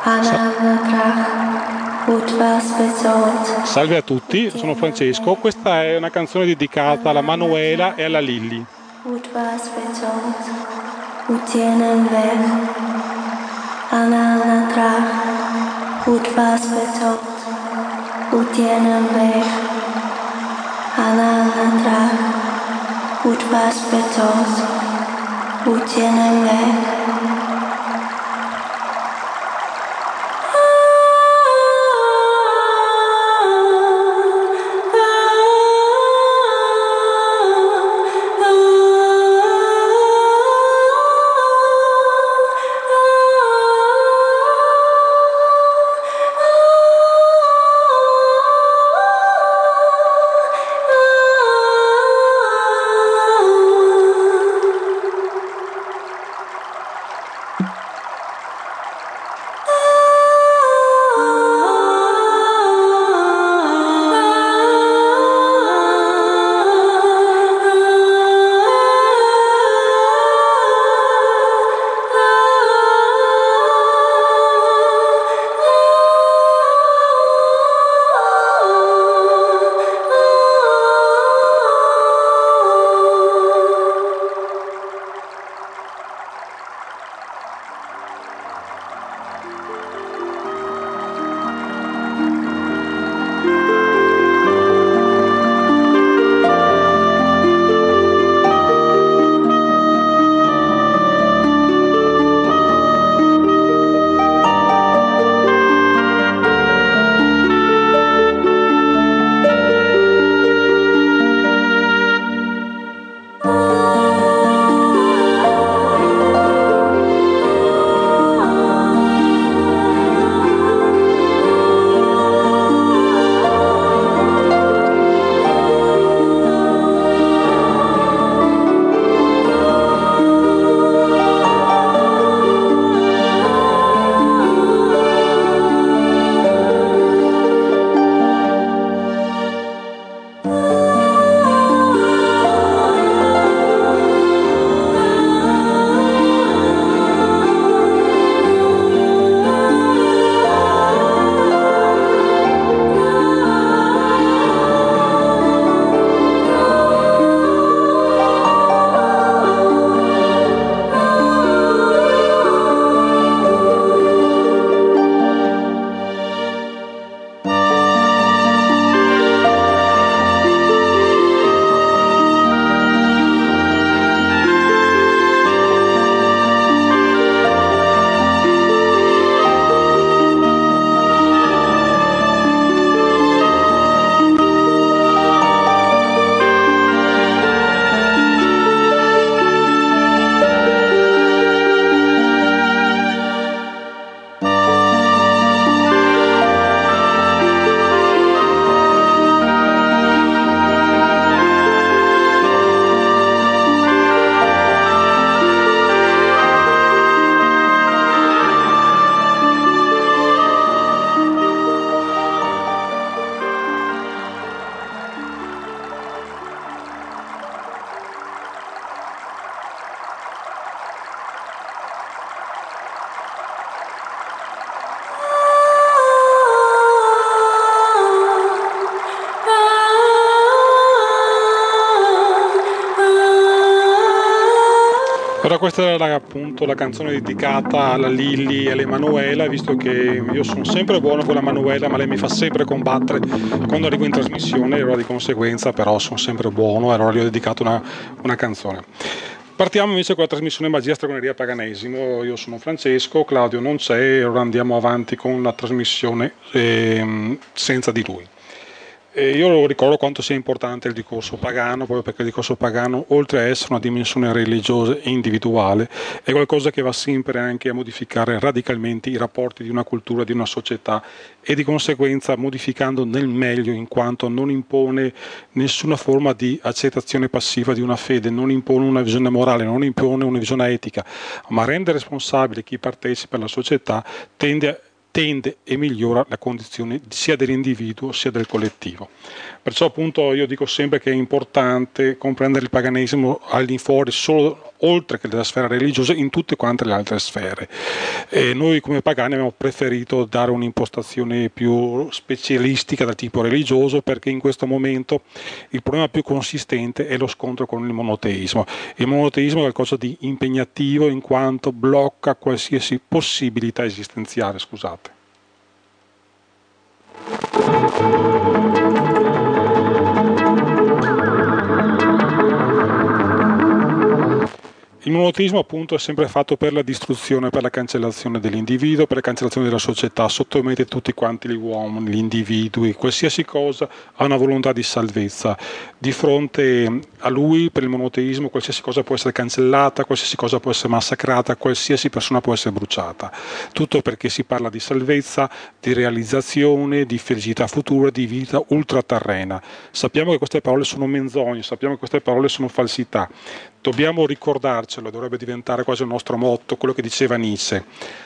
Salve a tutti, sono Francesco. Questa è una canzone dedicata alla Manuela e alla Lilli. Allora questa era appunto la canzone dedicata alla Lilli e all'Emanuela, visto che io sono sempre buono con la Manuela, ma lei mi fa sempre combattere quando arrivo in trasmissione, e allora di conseguenza però sono sempre buono, e allora gli ho dedicato una canzone. Partiamo invece con la trasmissione Magia, Stregoneria, Paganesimo. Io sono Francesco, Claudio non c'è, e ora andiamo avanti con la trasmissione senza di lui. Io ricordo quanto sia importante il discorso pagano, proprio perché il discorso pagano, oltre a essere una dimensione religiosa e individuale, è qualcosa che va sempre anche a modificare radicalmente i rapporti di una cultura, di una società, e di conseguenza modificando nel meglio, in quanto non impone nessuna forma di accettazione passiva di una fede, non impone una visione morale, non impone una visione etica, ma rende responsabile chi partecipa alla società, tende e migliora la condizione sia dell'individuo sia del collettivo. Perciò appunto io dico sempre che è importante comprendere il paganesimo all'infuori solo oltre che nella sfera religiosa, in tutte quante le altre sfere. E noi come pagani abbiamo preferito dare un'impostazione più specialistica del tipo religioso, perché in questo momento il problema più consistente è lo scontro con il monoteismo. Il monoteismo è qualcosa di impegnativo in quanto blocca qualsiasi possibilità esistenziale, scusate. Il monoteismo appunto è sempre fatto per la distruzione, per la cancellazione dell'individuo, per la cancellazione della società, sottomette tutti quanti gli uomini, gli individui, qualsiasi cosa ha una volontà di salvezza. Di fronte a lui, per il monoteismo, qualsiasi cosa può essere cancellata, qualsiasi cosa può essere massacrata, qualsiasi persona può essere bruciata. Tutto perché si parla di salvezza, di realizzazione, di felicità futura, di vita ultraterrena. Sappiamo che queste parole sono menzogne, sappiamo che queste parole sono falsità. Dobbiamo ricordarcelo, dovrebbe diventare quasi il nostro motto, quello che diceva Nietzsche.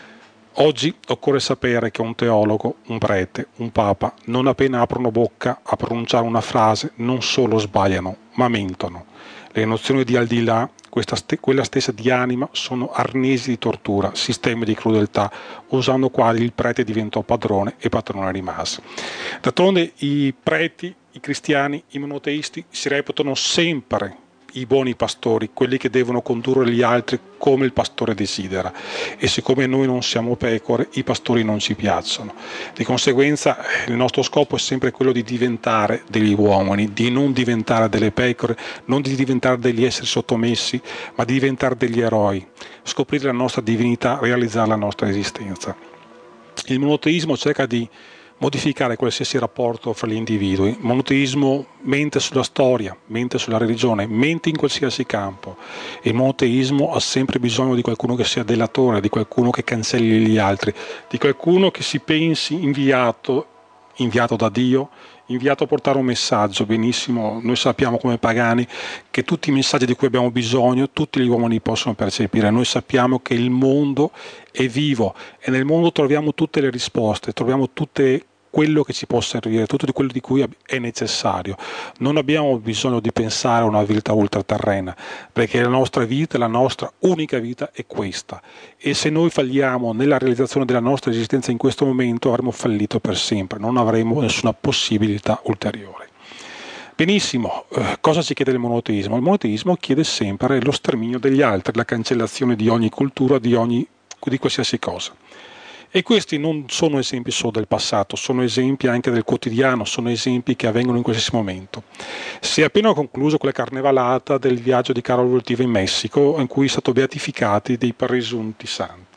Oggi occorre sapere che un teologo, un prete, un papa, non appena aprono bocca a pronunciare una frase, non solo sbagliano, ma mentono. Le nozioni di al di là, quella stessa di anima, sono arnesi di tortura, sistemi di crudeltà, usando quali il prete diventò padrone e padrone rimase. D'altronde i preti, i cristiani, i monoteisti si reputano sempre i buoni pastori, quelli che devono condurre gli altri come il pastore desidera, e siccome noi non siamo pecore, i pastori non ci piacciono. Di conseguenza il nostro scopo è sempre quello di diventare degli uomini, di non diventare delle pecore, non di diventare degli esseri sottomessi, ma di diventare degli eroi, scoprire la nostra divinità, realizzare la nostra esistenza. Il monoteismo cerca di modificare qualsiasi rapporto fra gli individui. Il monoteismo mente sulla storia, mente sulla religione, mente in qualsiasi campo. Il monoteismo ha sempre bisogno di qualcuno che sia delatore, di qualcuno che cancelli gli altri, di qualcuno che si pensi inviato da Dio, inviato a portare un messaggio. Benissimo, noi sappiamo come pagani che tutti i messaggi di cui abbiamo bisogno, tutti gli uomini possono percepire. Noi sappiamo che il mondo è vivo e nel mondo troviamo tutte le risposte, troviamo tutte quello che ci può servire, tutto di quello di cui è necessario. Non abbiamo bisogno di pensare a una vita ultraterrena, perché la nostra vita, la nostra unica vita è questa, e se noi falliamo nella realizzazione della nostra esistenza in questo momento avremo fallito per sempre, non avremo nessuna possibilità ulteriore. Benissimo, cosa ci chiede il monoteismo? Il monoteismo chiede sempre lo sterminio degli altri, la cancellazione di ogni cultura, di qualsiasi cosa. E questi non sono esempi solo del passato, sono esempi anche del quotidiano, sono esempi che avvengono in qualsiasi momento. Si è appena concluso quella carnevalata del viaggio di Carlo Wojtyła in Messico, in cui sono stati beatificati dei presunti santi.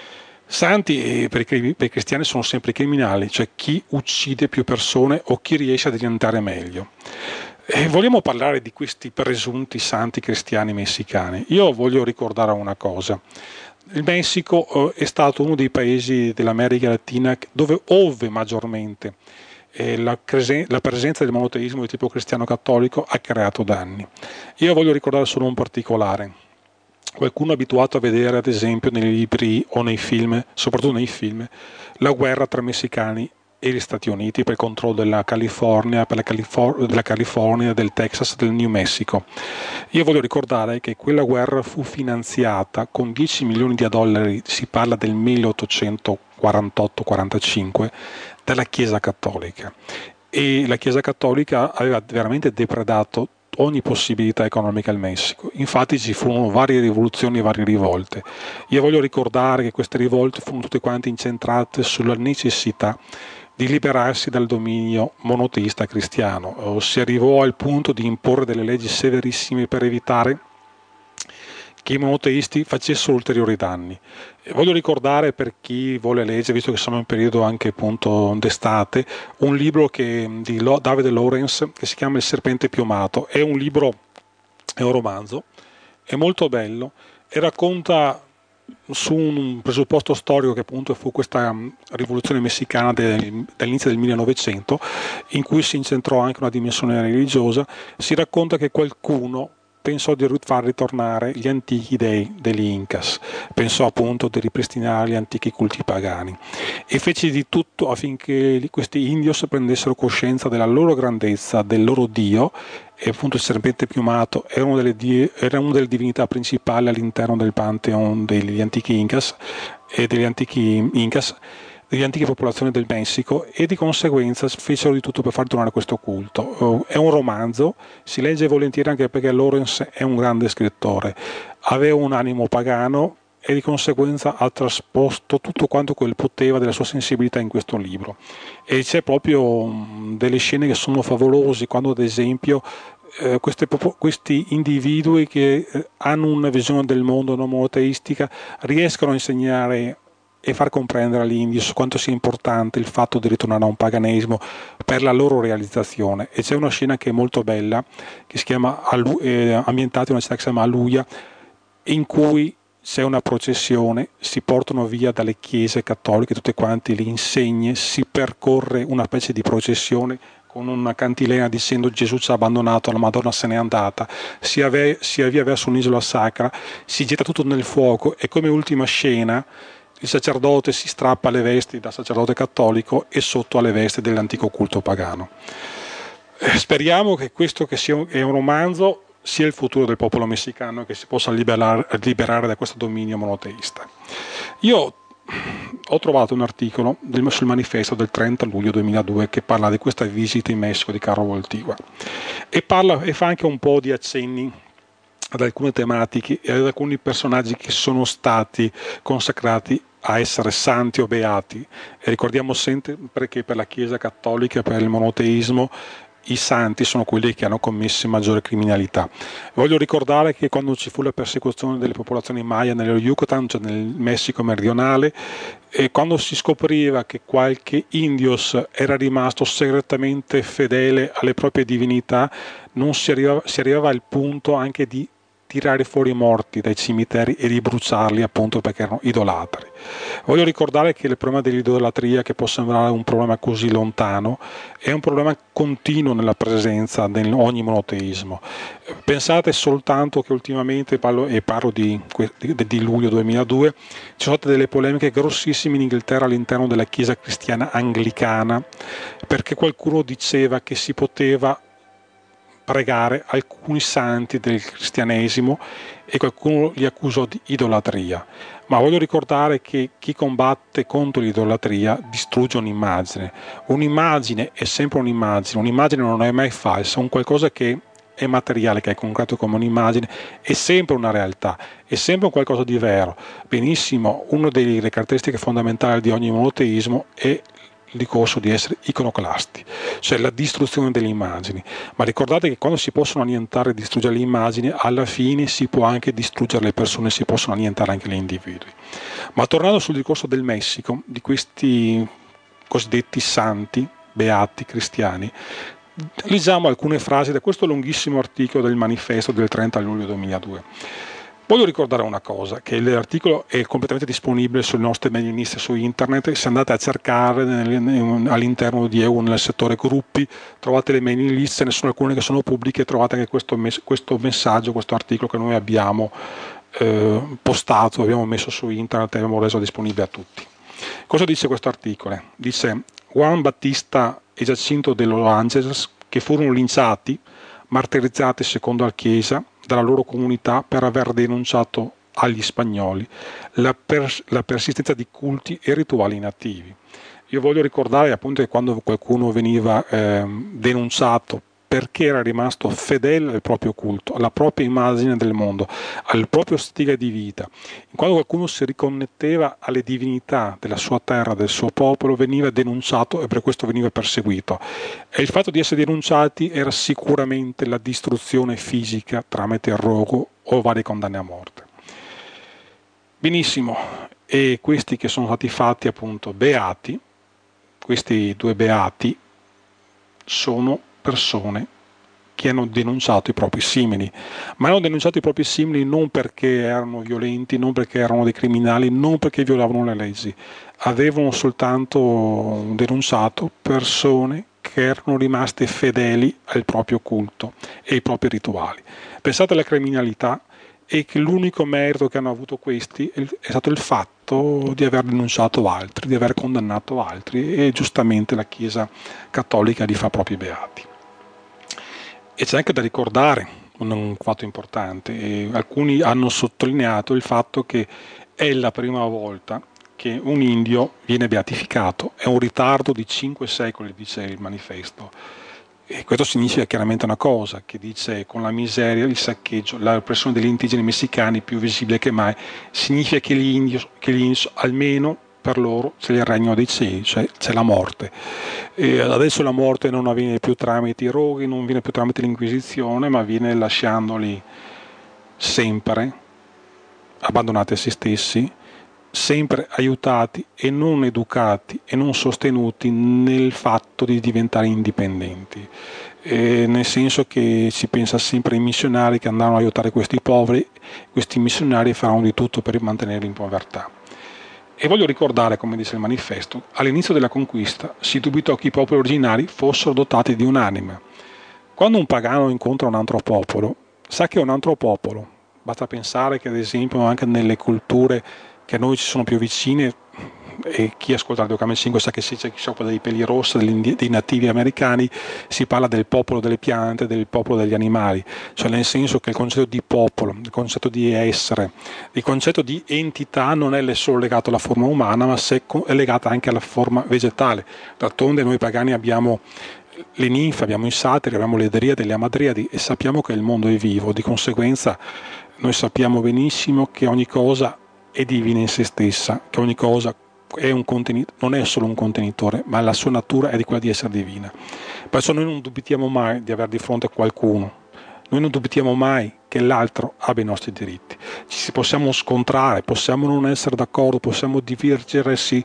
Santi per i cristiani sono sempre criminali, cioè chi uccide più persone o chi riesce a diventare meglio. E vogliamo parlare di questi presunti santi cristiani messicani. Io voglio ricordare una cosa. Il Messico è stato uno dei paesi dell'America Latina dove maggiormente la presenza del monoteismo di tipo cristiano-cattolico ha creato danni. Io voglio ricordare solo un particolare. Qualcuno è abituato a vedere, ad esempio, nei libri o nei film, soprattutto nei film, la guerra tra messicani e gli Stati Uniti per il controllo della California, della California, del Texas, del New Mexico. Io voglio ricordare che quella guerra fu finanziata con 10 milioni di dollari, si parla del 1848-45, dalla Chiesa Cattolica. E la Chiesa Cattolica aveva veramente depredato ogni possibilità economica al Messico. Infatti ci furono varie rivoluzioni e varie rivolte. Io voglio ricordare che queste rivolte furono tutte quante incentrate sulla necessità di liberarsi dal dominio monoteista cristiano. Si arrivò al punto di imporre delle leggi severissime per evitare che i monoteisti facessero ulteriori danni. Voglio ricordare, per chi vuole leggere, visto che siamo in periodo anche appunto d'estate, un libro di David Lawrence che si chiama Il serpente piumato. È un romanzo, è molto bello e racconta su un presupposto storico che appunto fu questa rivoluzione messicana dall'inizio del 1900, in cui si incentrò anche una dimensione religiosa. Si racconta che qualcuno pensò di far ritornare gli antichi dei degli Incas, pensò appunto di ripristinare gli antichi culti pagani e fece di tutto affinché questi indios prendessero coscienza della loro grandezza, del loro dio, e appunto il serpente piumato era era una delle divinità principali all'interno del pantheon degli antichi Incas e degli antiche popolazioni del Messico, e di conseguenza fecero di tutto per far tornare questo culto. È un romanzo, si legge volentieri anche perché Lawrence è un grande scrittore, aveva un animo pagano e di conseguenza ha trasposto tutto quanto quel poteva della sua sensibilità in questo libro, e c'è proprio delle scene che sono favolose, quando ad esempio questi individui che hanno una visione del mondo non monoteistica riescono a insegnare e far comprendere agli indios quanto sia importante il fatto di ritornare a un paganesimo per la loro realizzazione. E c'è una scena che è molto bella, che si chiama ambientata in una città che si chiama Aluya, in cui c'è una processione, si portano via dalle chiese cattoliche tutte quante le insegne, si percorre una specie di processione con una cantilena dicendo Gesù ci ha abbandonato, la Madonna se n'è andata, si avvia verso un'isola sacra, si getta tutto nel fuoco e come ultima scena il sacerdote si strappa le vesti da sacerdote cattolico e sotto ha le vesti dell'antico culto pagano. Speriamo che questo, che è un romanzo, sia il futuro del popolo messicano, che si possa liberare da questo dominio monoteista. Io ho trovato un articolo sul manifesto del 30 luglio 2002 che parla di questa visita in Messico di Carlo Voltigua e fa anche un po' di accenni ad alcune tematiche e ad alcuni personaggi che sono stati consacrati a essere santi o beati. E ricordiamo sempre che per la Chiesa cattolica, per il monoteismo, i santi sono quelli che hanno commesso maggiore criminalità. Voglio ricordare che quando ci fu la persecuzione delle popolazioni Maya nello Yucatan, cioè nel Messico meridionale, e quando si scopriva che qualche indios era rimasto segretamente fedele alle proprie divinità, non si arrivava al punto anche di tirare fuori i morti dai cimiteri e di bruciarli appunto perché erano idolatri. Voglio ricordare che il problema dell'idolatria, che può sembrare un problema così lontano, è un problema continuo nella presenza di ogni monoteismo. Pensate soltanto che ultimamente, parlo di luglio 2002, ci sono state delle polemiche grossissime in Inghilterra all'interno della Chiesa cristiana anglicana, perché qualcuno diceva che si poteva pregare alcuni santi del cristianesimo e qualcuno li accusò di idolatria. Ma voglio ricordare che chi combatte contro l'idolatria distrugge un'immagine. Un'immagine è sempre un'immagine non è mai falsa, un qualcosa che è materiale, che è concreto come un'immagine, è sempre una realtà, è sempre un qualcosa di vero. Benissimo, una delle caratteristiche fondamentali di ogni monoteismo è il discorso di essere iconoclasti, cioè la distruzione delle immagini. Ma ricordate che quando si possono annientare e distruggere le immagini, alla fine si può anche distruggere le persone, si possono annientare anche gli individui. Ma tornando sul discorso del Messico, di questi cosiddetti santi, beati, cristiani, leggiamo alcune frasi da questo lunghissimo articolo del manifesto del 30 luglio 2002. Voglio ricordare una cosa, che l'articolo è completamente disponibile sulle nostre mailing list su internet. Se andate a cercare all'interno di EU nel settore gruppi trovate le mailing list, ce ne sono alcune che sono pubbliche, trovate anche questo messaggio, questo articolo che noi abbiamo postato, abbiamo messo su internet e abbiamo reso disponibile a tutti. Cosa dice questo articolo? Dice: Juan Battista e Giacinto de Los Angeles, che furono linciati, martirizzati secondo la Chiesa dalla loro comunità per aver denunciato agli spagnoli la persistenza di culti e rituali inattivi. Io voglio ricordare appunto che quando qualcuno veniva denunciato perché era rimasto fedele al proprio culto, alla propria immagine del mondo, al proprio stile di vita, quando qualcuno si riconnetteva alle divinità della sua terra, del suo popolo, veniva denunciato e per questo veniva perseguito. E il fatto di essere denunciati era sicuramente la distruzione fisica tramite il rogo o varie condanne a morte. Benissimo, e questi che sono stati fatti appunto beati, questi due beati sono persone che hanno denunciato i propri simili, ma hanno denunciato i propri simili non perché erano violenti, non perché erano dei criminali, non perché violavano le leggi, avevano soltanto denunciato persone che che erano rimaste fedeli al proprio culto e ai propri rituali. Pensate alla criminalità e che l'unico merito che hanno avuto questi è stato il fatto di aver denunciato altri, di aver condannato altri, e giustamente la Chiesa cattolica li fa propri beati. E c'è anche da ricordare un fatto importante, e alcuni hanno sottolineato il fatto che è la prima volta che un indio viene beatificato. È un ritardo di 5 secoli, dice il manifesto. E questo significa chiaramente una cosa, che dice: con la miseria, il saccheggio, la repressione degli indigeni messicani più visibile che mai, significa che gli indios almeno per loro c'è il regno dei cieli, cioè c'è la morte. E adesso la morte non avviene più tramite i roghi, non viene più tramite l'Inquisizione, ma viene lasciandoli sempre abbandonati a se stessi, sempre aiutati e non educati e non sostenuti nel fatto di diventare indipendenti, nel senso che si pensa sempre ai missionari che andranno a aiutare questi poveri. Questi missionari faranno di tutto per mantenerli in povertà. E voglio ricordare, come dice il manifesto, all'inizio della conquista si dubitò che i popoli originari fossero dotati di un'anima. Quando un pagano incontra un altro popolo, sa che è un altro popolo. Basta pensare che, ad esempio, anche nelle culture che a noi ci sono più vicine, e chi ascolta Radio Camel 5 sa che si occupa dei pelirossi, dei nativi americani, si parla del popolo delle piante, del popolo degli animali, cioè nel senso che il concetto di popolo, il concetto di essere, il concetto di entità non è solo legato alla forma umana, ma è legato anche alla forma vegetale. D'altronde noi pagani abbiamo le ninfe, abbiamo i satiri, abbiamo le driadi, le amadriadi, e sappiamo che il mondo è vivo. Di conseguenza noi sappiamo benissimo che ogni cosa è divina in se stessa, che ogni cosa è un contenitore, non è solo un contenitore, ma la sua natura è di quella di essere divina. Perciò noi non dubitiamo mai di avere di fronte qualcuno, noi non dubitiamo mai che l'altro abbia i nostri diritti. Ci possiamo scontrare, possiamo non essere d'accordo, possiamo dividersi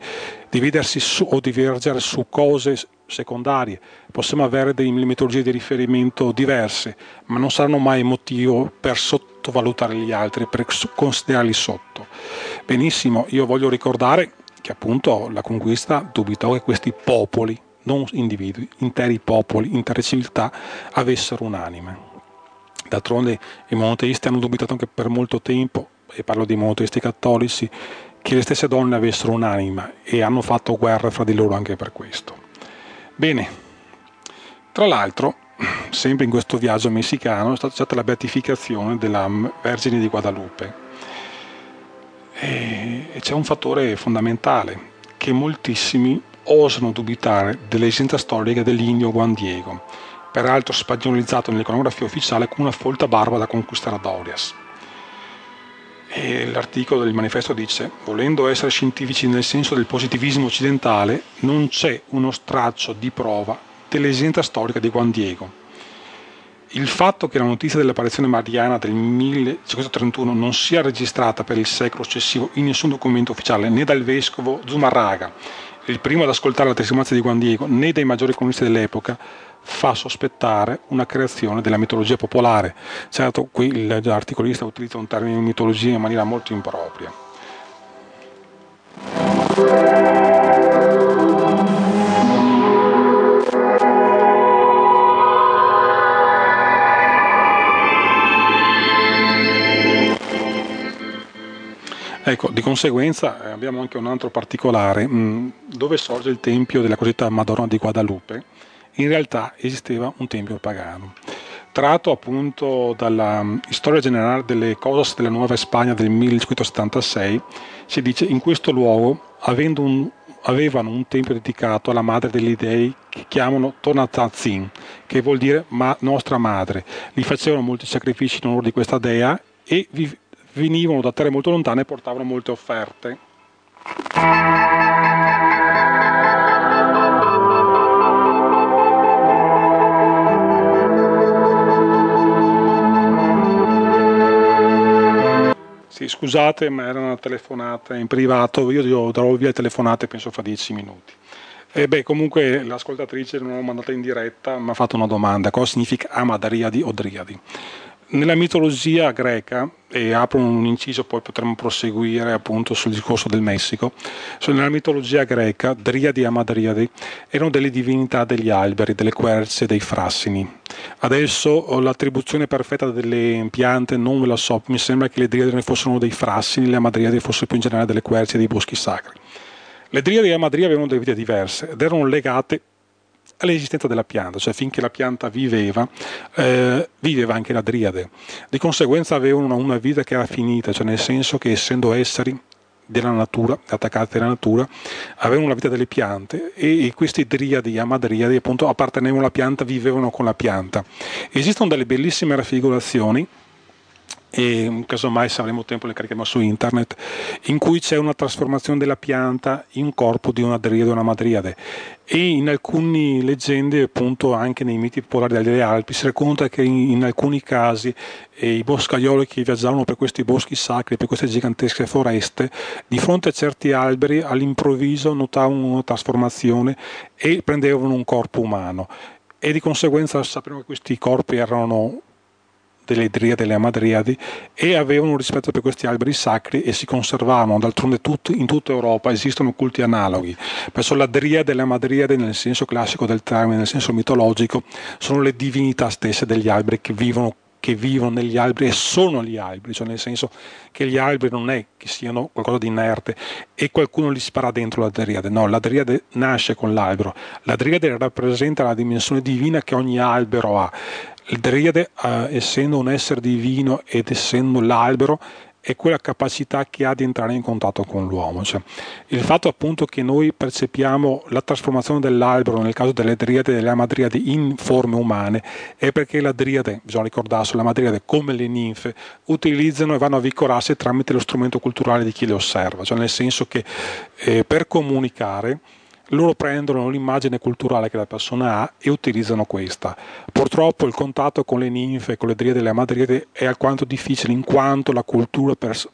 o divergere su cose secondarie, possiamo avere delle metodologie di riferimento diverse, ma non saranno mai motivo per sottovalutare gli altri, per considerarli sotto. Benissimo, io voglio ricordare che appunto la conquista dubitò che questi popoli, non individui, interi popoli, intere civiltà, avessero un'anima. D'altronde i monoteisti hanno dubitato anche per molto tempo, e parlo di monoteisti cattolici, che le stesse donne avessero un'anima, e hanno fatto guerra fra di loro anche per questo. Bene, tra l'altro, sempre in questo viaggio messicano è stata la beatificazione della Vergine di Guadalupe. E c'è un fattore fondamentale, che moltissimi osano dubitare dell'esistenza storica dell'indio Juan Diego, peraltro spagnolizzato nell'iconografia ufficiale con una folta barba da conquistadores. E l'articolo del manifesto dice: volendo essere scientifici nel senso del positivismo occidentale, non c'è uno straccio di prova dell'esistenza storica di Juan Diego. Il fatto che la notizia dell'apparizione mariana del 1531 non sia registrata per il secolo successivo in nessun documento ufficiale, né dal vescovo Zumarraga, il primo ad ascoltare la testimonianza di Juan Diego, né dai maggiori cronisti dell'epoca, fa sospettare una creazione della mitologia popolare. Certo, qui l'articolista utilizza un termine di mitologia in maniera molto impropria. Ecco, di conseguenza abbiamo anche un altro particolare, dove sorge il tempio della cosiddetta Madonna di Guadalupe. In realtà esisteva un tempio pagano. Tratto appunto dalla Storia generale delle cosas della Nuova Spagna del 1576, si dice: in questo luogo avevano un tempio dedicato alla madre degli dei che chiamano Tonantzin, che vuol dire nostra madre. Gli facevano molti sacrifici in onore di questa dea e venivano da terre molto lontane e portavano molte offerte. Sì, scusate, ma era una telefonata in privato, io darò via le telefonate penso fra 10 minuti. Comunque l'ascoltatrice non l'ho mandata in diretta, mi ha fatto una domanda: cosa significa Amadriadi o Driadi? Nella mitologia greca, e apro un inciso, poi potremmo proseguire appunto sul discorso del Messico, nella mitologia greca Driadi e Amadriadi erano delle divinità degli alberi, delle querce, dei frassini. Adesso l'attribuzione perfetta delle piante non me la so, mi sembra che le Driadi fossero dei frassini, le Amadriadi fossero più in generale delle querce e dei boschi sacri. Le Driadi e Amadriadi avevano delle vite diverse ed erano legate all'esistenza della pianta, cioè finché la pianta viveva, viveva anche la Driade. Di conseguenza avevano una vita che era finita, cioè nel senso che essendo esseri della natura, attaccati alla natura, avevano la vita delle piante e questi Driadi e Amadriadi appunto appartenevano alla pianta, vivevano con la pianta. Esistono delle bellissime raffigurazioni, e casomai se avremo tempo le carichiamo su internet, in cui c'è una trasformazione della pianta in corpo di una driade o una madriade, e in alcune leggende, appunto anche nei miti popolari delle Alpi, si racconta che in alcuni casi i boscaioli che viaggiavano per questi boschi sacri, per queste gigantesche foreste, di fronte a certi alberi all'improvviso notavano una trasformazione e prendevano un corpo umano, e di conseguenza sapevano che questi corpi erano delle Driadi e delle Amadriadi e avevano rispetto per questi alberi sacri e si conservavano. D'altronde in tutta Europa esistono culti analoghi, perciò la Driade e le Amadriadi nel senso classico del termine, nel senso mitologico, sono le divinità stesse degli alberi che vivono negli alberi e sono gli alberi, cioè nel senso che gli alberi non è che siano qualcosa di inerte e qualcuno li spara dentro la Driade, no, la Driade nasce con l'albero, la Driade rappresenta la dimensione divina che ogni albero ha. Il Driade, essendo un essere divino ed essendo l'albero, è quella capacità che ha di entrare in contatto con l'uomo. Cioè, il fatto appunto che noi percepiamo la trasformazione dell'albero, nel caso delle Driadi e delle Amadriadi, in forme umane, è perché la Driade, bisogna ricordarsi, la Madriade come le ninfe, utilizzano e vanno a vicorarsi tramite lo strumento culturale di chi le osserva, cioè nel senso che per comunicare loro prendono l'immagine culturale che la persona ha e utilizzano questa. Purtroppo il contatto con le ninfe, con le Driadi e le Amadriadi è alquanto difficile, in quanto la cultura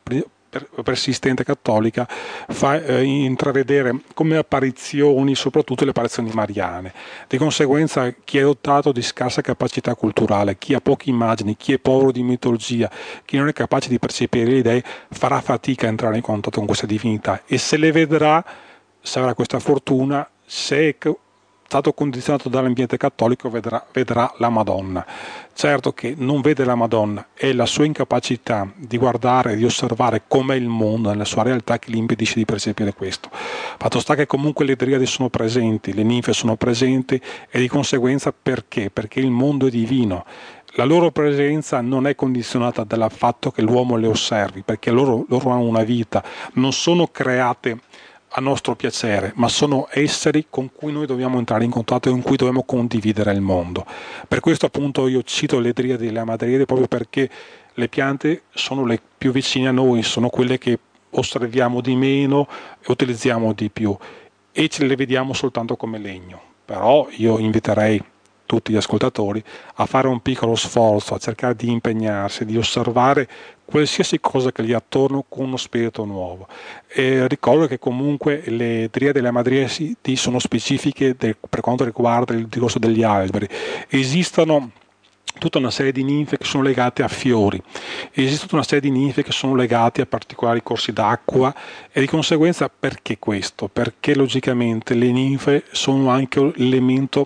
persistente cattolica fa intravedere come apparizioni soprattutto le apparizioni mariane. Di conseguenza chi è dotato di scarsa capacità culturale, chi ha poche immagini, chi è povero di mitologia, chi non è capace di percepire le idee, farà fatica a entrare in contatto con questa divinità, e se le vedrà, se avrà questa fortuna, se è stato condizionato dall'ambiente cattolico, vedrà la Madonna. Certo che non vede la Madonna, è la sua incapacità di guardare, di osservare com'è il mondo nella sua realtà che gli impedisce di percepire questo. Fatto sta che comunque le Driadi sono presenti, le ninfe sono presenti, e di conseguenza perché? Perché il mondo è divino. La loro presenza non è condizionata dal fatto che l'uomo le osservi, perché loro hanno una vita, non sono create a nostro piacere, ma sono esseri con cui noi dobbiamo entrare in contatto e con cui dobbiamo condividere il mondo. Per questo appunto io cito le Driadi e le Amadriadi, proprio perché le piante sono le più vicine a noi, sono quelle che osserviamo di meno e utilizziamo di più, e ce le vediamo soltanto come legno. Però io inviterei tutti gli ascoltatori a fare un piccolo sforzo, a cercare di impegnarsi, di osservare qualsiasi cosa che gli è attorno con uno spirito nuovo. E ricordo che comunque le Driadi e le Amadriadi sono specifiche per quanto riguarda il discorso degli alberi. Esistono tutta una serie di ninfe che sono legate a fiori, esiste tutta una serie di ninfe che sono legate a particolari corsi d'acqua, e di conseguenza perché questo? Perché logicamente le ninfe sono anche l'elemento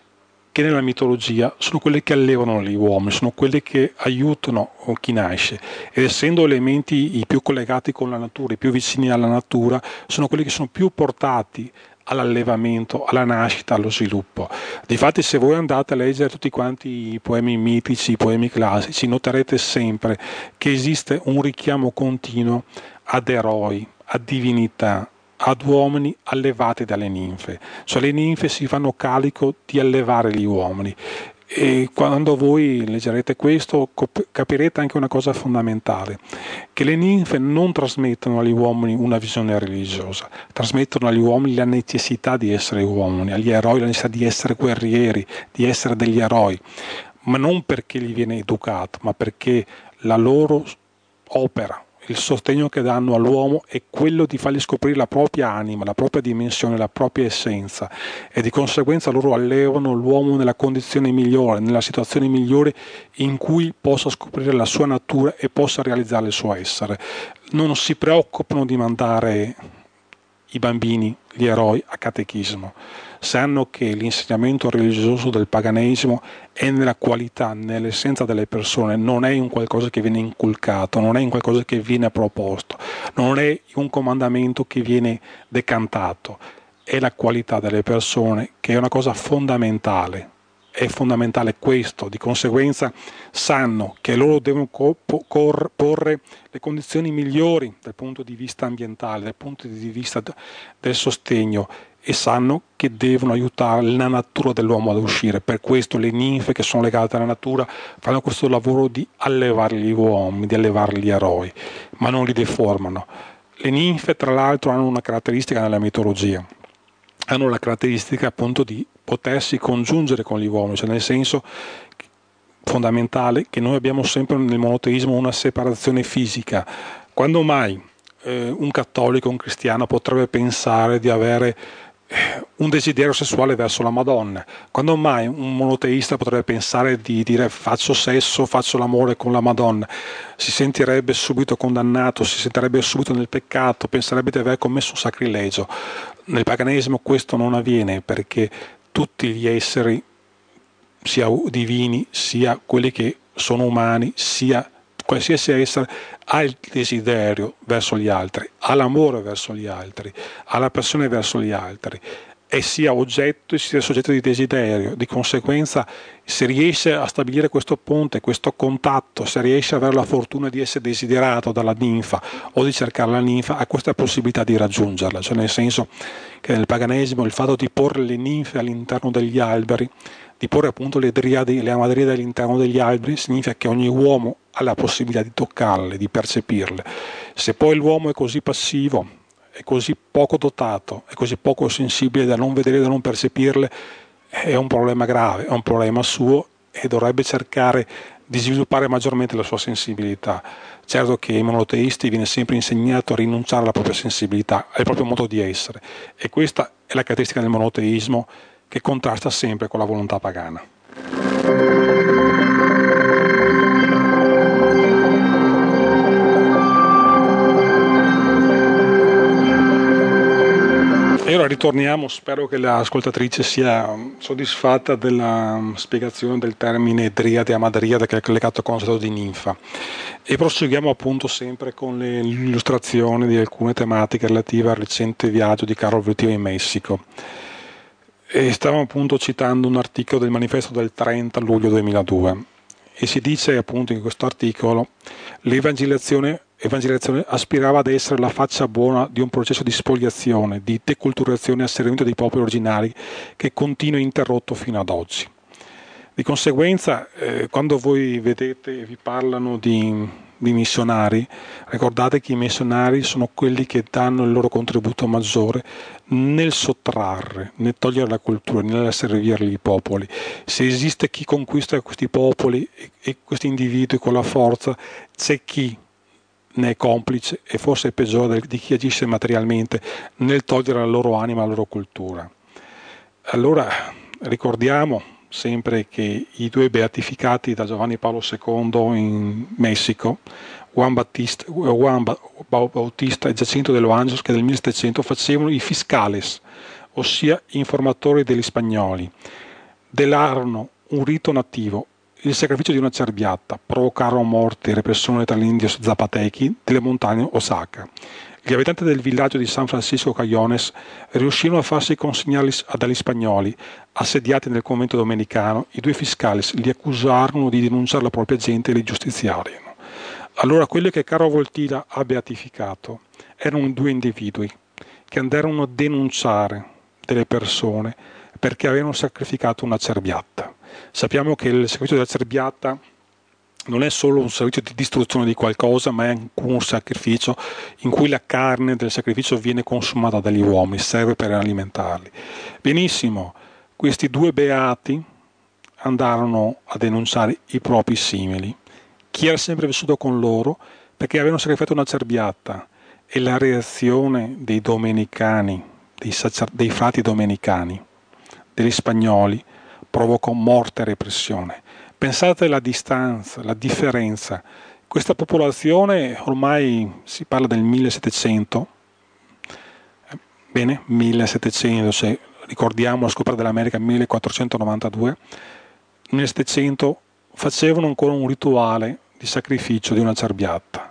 che nella mitologia sono quelle che allevano gli uomini, sono quelle che aiutano chi nasce, ed essendo elementi i più collegati con la natura, i più vicini alla natura, sono quelli che sono più portati all'allevamento, alla nascita, allo sviluppo. Difatti, se voi andate a leggere tutti quanti i poemi mitici, i poemi classici, noterete sempre che esiste un richiamo continuo ad eroi, a divinità, ad uomini allevati dalle ninfe. Cioè le ninfe si fanno carico di allevare gli uomini, e quando voi leggerete questo capirete anche una cosa fondamentale, che le ninfe non trasmettono agli uomini una visione religiosa, trasmettono agli uomini la necessità di essere uomini, agli eroi la necessità di essere guerrieri, di essere degli eroi, ma non perché gli viene educato, ma perché la loro opera, il sostegno che danno all'uomo è quello di fargli scoprire la propria anima, la propria dimensione, la propria essenza, e di conseguenza loro allevano l'uomo nella condizione migliore, nella situazione migliore in cui possa scoprire la sua natura e possa realizzare il suo essere. Non si preoccupano di mandare i bambini, gli eroi, a catechismo. Sanno che l'insegnamento religioso del paganesimo è nella qualità, nell'essenza delle persone, non è un qualcosa che viene inculcato, non è un qualcosa che viene proposto, non è un comandamento che viene decantato, è la qualità delle persone che è una cosa fondamentale. È fondamentale questo, di conseguenza sanno che loro devono porre le condizioni migliori dal punto di vista ambientale, dal punto di vista del sostegno, e sanno che devono aiutare la natura dell'uomo ad uscire. Per questo le ninfe che sono legate alla natura fanno questo lavoro di allevare gli uomini, di allevare gli eroi, ma non li deformano. Le ninfe tra l'altro hanno una caratteristica nella mitologia, hanno la caratteristica appunto di potersi congiungere con gli uomini, cioè nel senso fondamentale che noi abbiamo sempre nel monoteismo una separazione fisica. Quando mai un cattolico, un cristiano potrebbe pensare di avere un desiderio sessuale verso la Madonna? Quando mai un monoteista potrebbe pensare di dire faccio sesso, faccio l'amore con la Madonna? Si sentirebbe subito condannato, si sentirebbe subito nel peccato, penserebbe di aver commesso un sacrilegio. Nel paganesimo questo non avviene, perché tutti gli esseri, sia divini sia quelli che sono umani, sia qualsiasi essere, ha il desiderio verso gli altri, ha l'amore verso gli altri, ha la passione verso gli altri, e sia oggetto e sia soggetto di desiderio. Di conseguenza, se riesce a stabilire questo ponte, questo contatto, se riesce ad avere la fortuna di essere desiderato dalla ninfa o di cercare la ninfa, ha questa possibilità di raggiungerla, cioè nel senso che nel paganesimo il fatto di porre le ninfe all'interno degli alberi, di porre appunto le driadi, le amadridi all'interno degli alberi, significa che ogni uomo ha la possibilità di toccarle, di percepirle. Se poi l'uomo è così passivo, è così poco dotato, è così poco sensibile da non vedere, da non percepirle, è un problema grave, è un problema suo, e dovrebbe cercare di sviluppare maggiormente la sua sensibilità. Certo che ai monoteisti viene sempre insegnato a rinunciare alla propria sensibilità, al proprio modo di essere, e questa è la caratteristica del monoteismo, che contrasta sempre con la volontà pagana. E ora ritorniamo, spero che l'ascoltatrice sia soddisfatta della spiegazione del termine driade amadriade, che è legato al concetto di ninfa, e proseguiamo appunto sempre con l'illustrazione di alcune tematiche relative al recente viaggio di Carlo Wojtyła in Messico. E stavamo appunto citando un articolo del manifesto del 30 luglio 2002, e si dice appunto in questo articolo: l'evangelizzazione aspirava ad essere la faccia buona di un processo di spoliazione, di deculturazione a servimento dei popoli originari, che continua interrotto fino ad oggi. Di conseguenza, quando voi vedete e vi parlano di missionari, ricordate che i missionari sono quelli che danno il loro contributo maggiore nel sottrarre, nel togliere la cultura, nel servire i popoli. Se esiste chi conquista questi popoli e questi individui con la forza, c'è chi ne è complice, e forse è peggiore di chi agisce materialmente nel togliere la loro anima, la loro cultura. Allora ricordiamo sempre che i due beatificati da Giovanni Paolo II in Messico, Juan Bautista e Giacinto de los Anjos, che nel 1700 facevano i fiscales, ossia informatori degli spagnoli, delarono un rito nativo, il sacrificio di una cerbiatta, provocarono morte e repressione tra gli indios zapatechi delle montagne Osaka. Gli abitanti del villaggio di San Francisco Cayones riuscirono a farsi consegnare dagli spagnoli. Assediati nel convento domenicano, i due fiscali li accusarono di denunciare la propria gente e li giustiziarono. Allora quelli che Carlo Wojtyła ha beatificato erano due individui che andarono a denunciare delle persone perché avevano sacrificato una cerbiatta. Sappiamo che il sacrificio della cerbiatta non è solo un servizio di distruzione di qualcosa, ma è anche un sacrificio in cui la carne del sacrificio viene consumata dagli uomini, serve per alimentarli. Benissimo, questi due beati andarono a denunciare i propri simili. Chi era sempre vissuto con loro perché avevano sacrificato una cerbiatta, e la reazione dei domenicani, dei frati domenicani, degli spagnoli, provocò morte e repressione. Pensate alla distanza, la differenza. Questa popolazione, ormai si parla del 1700, bene, 1700, se ricordiamo la scoperta dell'America 1492, 1700 facevano ancora un rituale di sacrificio di una cerbiatta.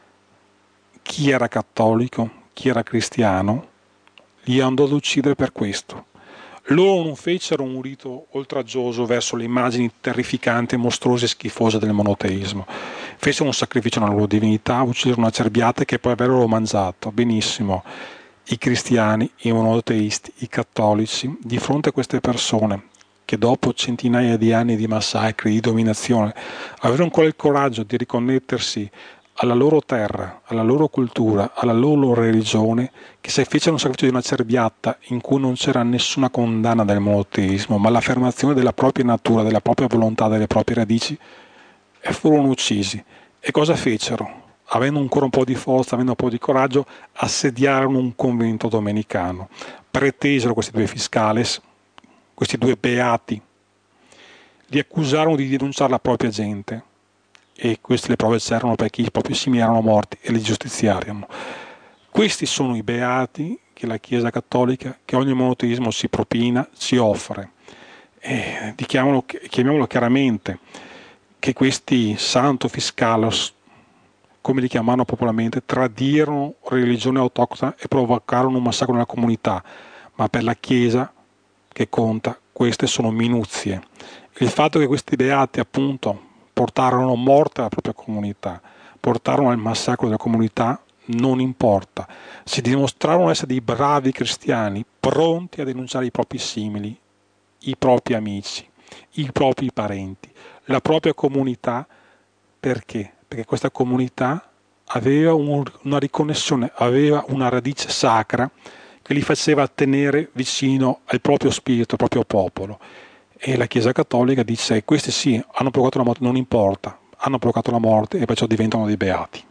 Chi era cattolico, chi era cristiano, li andò ad uccidere per questo. Loro non fecero un rito oltraggioso verso le immagini terrificanti, mostruose e schifose del monoteismo. Fecero un sacrificio alla loro divinità, uccisero una cerbiatta che poi avrebbero mangiato. Benissimo. I cristiani, i monoteisti, i cattolici, di fronte a queste persone che dopo centinaia di anni di massacri, di dominazione, avevano ancora il coraggio di riconnettersi alla loro terra, alla loro cultura, alla loro religione, che se fecero un sacrificio di una cerbiatta in cui non c'era nessuna condanna del monoteismo, ma l'affermazione della propria natura, della propria volontà, delle proprie radici, e furono uccisi. E cosa fecero? Avendo ancora un po' di forza, avendo un po' di coraggio, assediarono un convento domenicano. Pretesero questi due fiscales, questi due beati, li accusarono di denunciare la propria gente, e queste le prove c'erano perché i propri simili erano morti e li giustiziarono. Questi sono i beati che la Chiesa Cattolica, che ogni monoteismo si propina, ci offre. E chiamiamolo chiaramente, che questi santo fiscalos, come li chiamano popolarmente, tradirono religione autoctona e provocarono un massacro nella comunità, ma per la Chiesa che conta, queste sono minuzie. Il fatto che questi beati appunto portarono morte alla propria comunità, portarono al massacro della comunità, non importa. Si dimostrarono essere dei bravi cristiani, pronti a denunciare i propri simili, i propri amici, i propri parenti, la propria comunità. Perché? Perché questa comunità aveva una riconnessione, aveva una radice sacra che li faceva tenere vicino al proprio spirito, al proprio popolo. E la Chiesa Cattolica dice: questi sì, hanno provocato la morte, non importa, hanno provocato la morte e perciò diventano dei beati.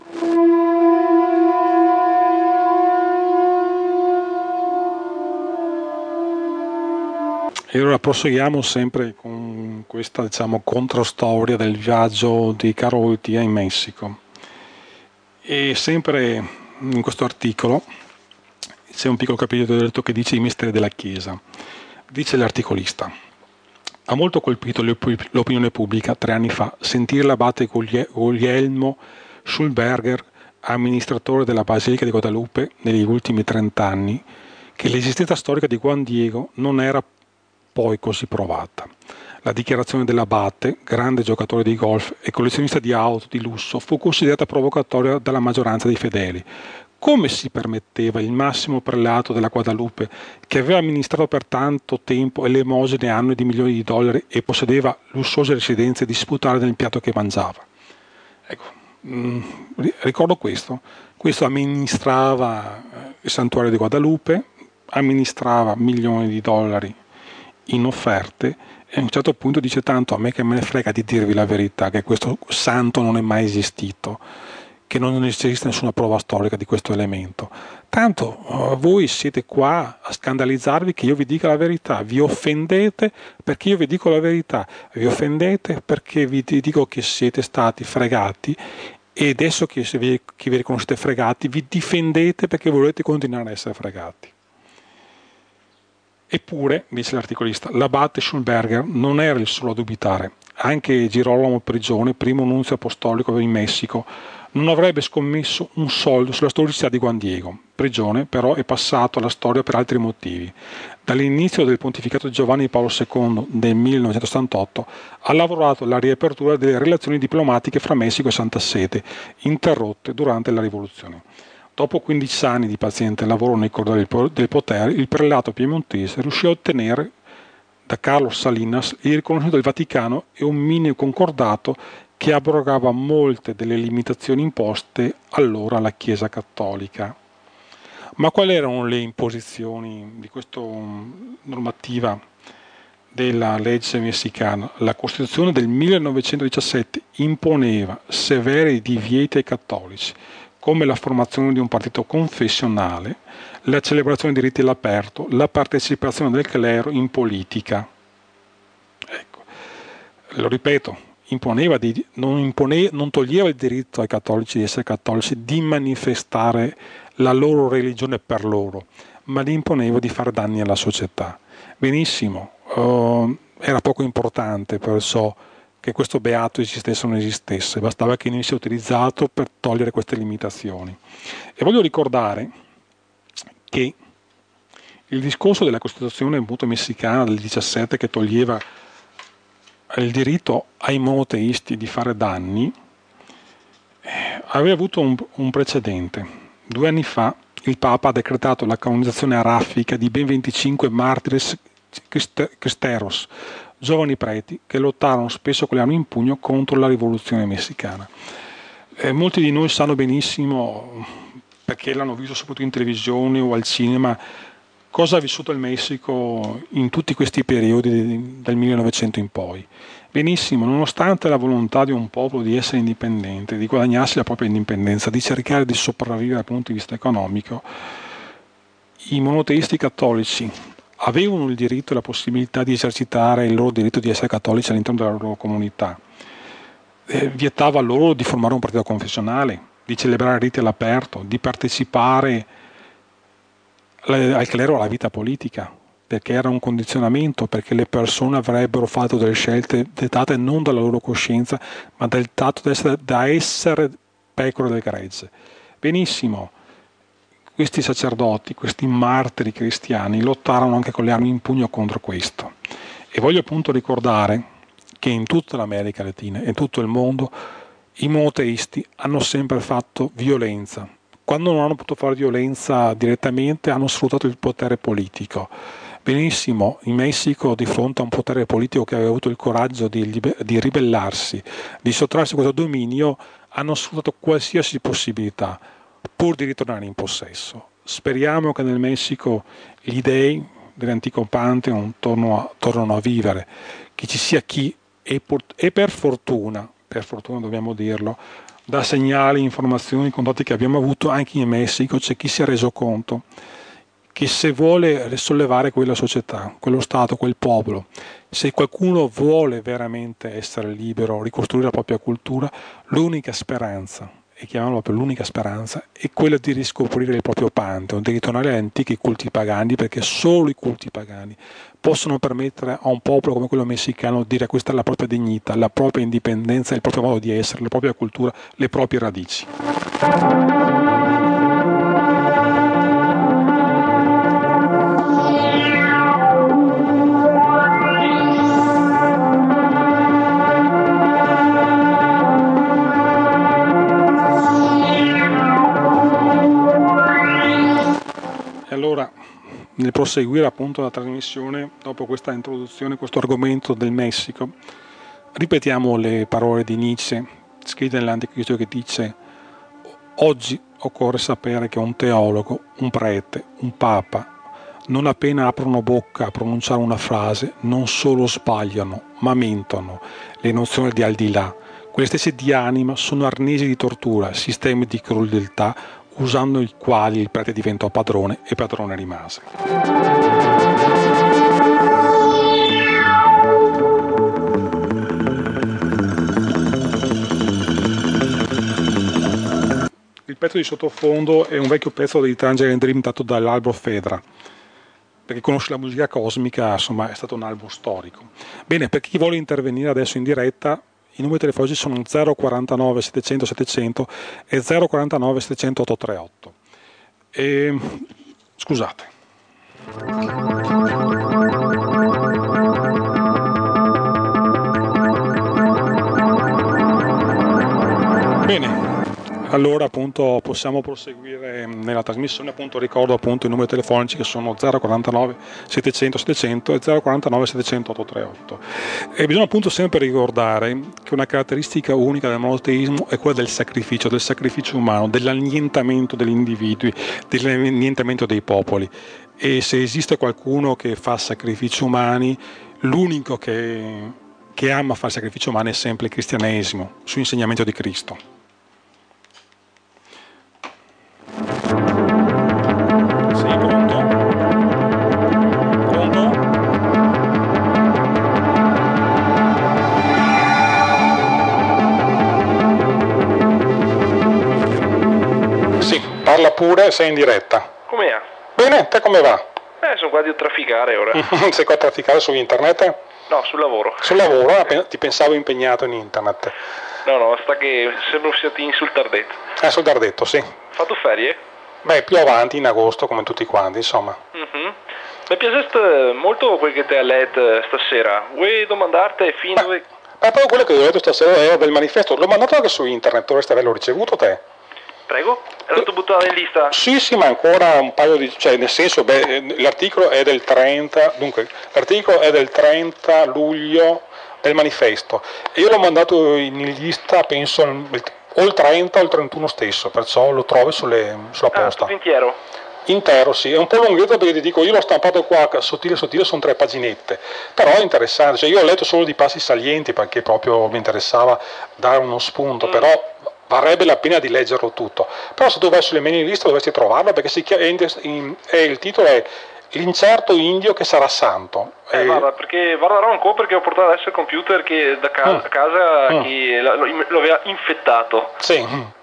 E allora proseguiamo sempre con questa, controstoria del viaggio di Karol Wojtyła in Messico. E sempre in questo articolo c'è un piccolo capitolo che dice i misteri della Chiesa. Dice l'articolista: ha molto colpito l'opinione pubblica 3 anni fa sentire l'abate Guglielmo Schulberger, amministratore della Basilica di Guadalupe negli ultimi 30 anni, che l'esistenza storica di Juan Diego non era poi così provata. La dichiarazione dell'abate, grande giocatore di golf e collezionista di auto di lusso, fu considerata provocatoria dalla maggioranza dei fedeli. Come si permetteva il massimo prelato della Guadalupe, che aveva amministrato per tanto tempo elemosine annue di milioni di dollari e possedeva lussuose residenze, di sputare nel piatto che mangiava? Ecco, ricordo questo. Questo amministrava il santuario di Guadalupe, amministrava milioni di dollari in offerte, e a un certo punto dice: tanto a me che me ne frega di dirvi la verità, che questo santo non è mai esistito, che non esiste nessuna prova storica di questo elemento. Tanto voi siete qua a scandalizzarvi che io vi dica la verità, vi offendete perché io vi dico la verità, vi offendete perché vi dico che siete stati fregati, e adesso che vi riconoscete fregati vi difendete perché volete continuare a essere fregati. Eppure, dice l'articolista, l'abate Schulberger non era il solo a dubitare. Anche Girolamo Prigione, primo nunzio apostolico in Messico, non avrebbe scommesso un soldo sulla storicità di Juan Diego. Prigione, però, è passato alla storia per altri motivi. Dall'inizio del pontificato di Giovanni Paolo II nel 1978 ha lavorato alla riapertura delle relazioni diplomatiche fra Messico e Santa Sede, interrotte durante la rivoluzione. Dopo 15 anni di paziente lavoro nei corridoi del potere, il prelato piemontese riuscì a ottenere da Carlos Salinas il riconoscimento del Vaticano e un mini concordato che abrogava molte delle limitazioni imposte allora alla Chiesa Cattolica. Ma quali erano le imposizioni di questa normativa della legge messicana. La Costituzione del 1917 imponeva severi divieti ai cattolici, come la formazione di un partito confessionale, la celebrazione di riti all'aperto, la partecipazione del clero in politica. Ecco, lo ripeto, non toglieva il diritto ai cattolici di essere cattolici, di manifestare la loro religione per loro, ma li imponeva di fare danni alla società. Benissimo, era poco importante perciò che questo beato esistesse o non esistesse, bastava che venisse utilizzato per togliere queste limitazioni. E voglio ricordare che il discorso della Costituzione appunto messicana del 17 che toglieva il diritto ai monoteisti di fare danni aveva avuto un precedente. 2 anni fa il Papa ha decretato la canonizzazione arafica di ben 25 martires cristeros, giovani preti che lottarono spesso con le armi in pugno contro la rivoluzione messicana. Molti di noi sanno benissimo, perché l'hanno visto soprattutto in televisione o al cinema, cosa ha vissuto il Messico in tutti questi periodi del 1900 in poi. Benissimo, nonostante la volontà di un popolo di essere indipendente, di guadagnarsi la propria indipendenza, di cercare di sopravvivere dal punto di vista economico, i monoteisti cattolici avevano il diritto e la possibilità di esercitare il loro diritto di essere cattolici all'interno della loro comunità. Vietava loro di formare un partito confessionale, di celebrare riti all'aperto, di partecipare al clero alla vita politica, perché era un condizionamento, perché le persone avrebbero fatto delle scelte dettate non dalla loro coscienza, ma dal dato da essere pecore del gregge. Benissimo, questi sacerdoti, questi martiri cristiani lottarono anche con le armi in pugno contro questo. E voglio appunto ricordare che in tutta l'America Latina e in tutto il mondo i monoteisti hanno sempre fatto violenza. Quando non hanno potuto fare violenza direttamente hanno sfruttato il potere politico. Benissimo, in Messico di fronte a un potere politico che aveva avuto il coraggio di ribellarsi, di sottrarsi a questo dominio, hanno sfruttato qualsiasi possibilità pur di ritornare in possesso. Speriamo che nel Messico gli dei dell'antico Pantheon tornano a vivere, che ci sia chi, e per fortuna dobbiamo dirlo, da segnali, informazioni, contatti che abbiamo avuto anche in Messico, c'è chi si è reso conto che se vuole risollevare quella società, quello Stato, quel popolo, se qualcuno vuole veramente essere libero, ricostruire la propria cultura, l'unica speranza, e chiamiamola per l'unica speranza, è quella di riscoprire il proprio Pantheon, di ritornare agli antichi culti pagani, perché solo i culti pagani possono permettere a un popolo come quello messicano di riacquistare la propria dignità, la propria indipendenza, il proprio modo di essere, la propria cultura, le proprie radici. Allora, nel proseguire appunto la trasmissione, dopo questa introduzione, questo argomento del Messico, ripetiamo le parole di Nietzsche, scritte nell'Anticristo, che dice: oggi occorre sapere che un teologo, un prete, un papa, non appena aprono bocca a pronunciare una frase, non solo sbagliano, ma mentono. Le nozioni di aldilà, quelle stesse di anima, sono arnesi di tortura, sistemi di crudeltà, usando i quali il prete diventò padrone e padrone rimase. Il pezzo di sottofondo è un vecchio pezzo di Tangerine Dream dato dall'album Fedra. Per chi conosce la musica cosmica, insomma, è stato un album storico. Bene, per chi vuole intervenire adesso in diretta, i numeri telefonici sono 049 700 700 e 049 700 838. Scusate. Bene, Allora appunto possiamo proseguire nella trasmissione, appunto ricordo appunto i numeri telefonici che sono 049 700 700 e 049 700 838 e bisogna appunto sempre ricordare che una caratteristica unica del monoteismo è quella del sacrificio umano, dell'annientamento degli individui, dell'annientamento dei popoli, e se esiste qualcuno che fa sacrifici umani, l'unico che ama fare sacrifici umani è sempre il cristianesimo, su insegnamento di Cristo. Sì, pronto? Pronto? Sì, parla pure, sei in diretta. Com'è? Bene, te come va? Sono qua di trafficare ora. Sei qua a trafficare su internet? No, sul lavoro. Sul lavoro? Ti pensavo impegnato in internet. No, sta che sembra siate in sul tardetto. Sul tardetto, sì. Fatto ferie? Beh, più avanti, in agosto, come tutti quanti, insomma. Mi piace molto quel che te ha letto stasera. Vuoi domandarti fin dove... Ma proprio quello che ho letto stasera era del manifesto. L'ho mandato anche su internet, dovresti averlo ricevuto te. Prego? È stato buttato in lista? Sì, ma ancora un paio di... cioè, nel senso, l'articolo è del 30... Dunque, l'articolo è del 30 luglio del manifesto. E io l'ho mandato in lista, penso, o il 30 o il 31 stesso, perciò lo trovi sulla posta. Tutto intero? Intero, sì, è un po' lunghetto perché ti dico, io l'ho stampato qua sottile, sono 3 paginette, però è interessante, cioè io ho letto solo di passi salienti perché proprio mi interessava dare uno spunto, però varrebbe la pena di leggerlo tutto. Però se tu vai sulle mailing list dovresti trovarlo perché il titolo è L'incerto indio che sarà santo. Guarda, perché guarderò ancora perché ho portato adesso il computer che da casa che lo aveva infettato. Sì.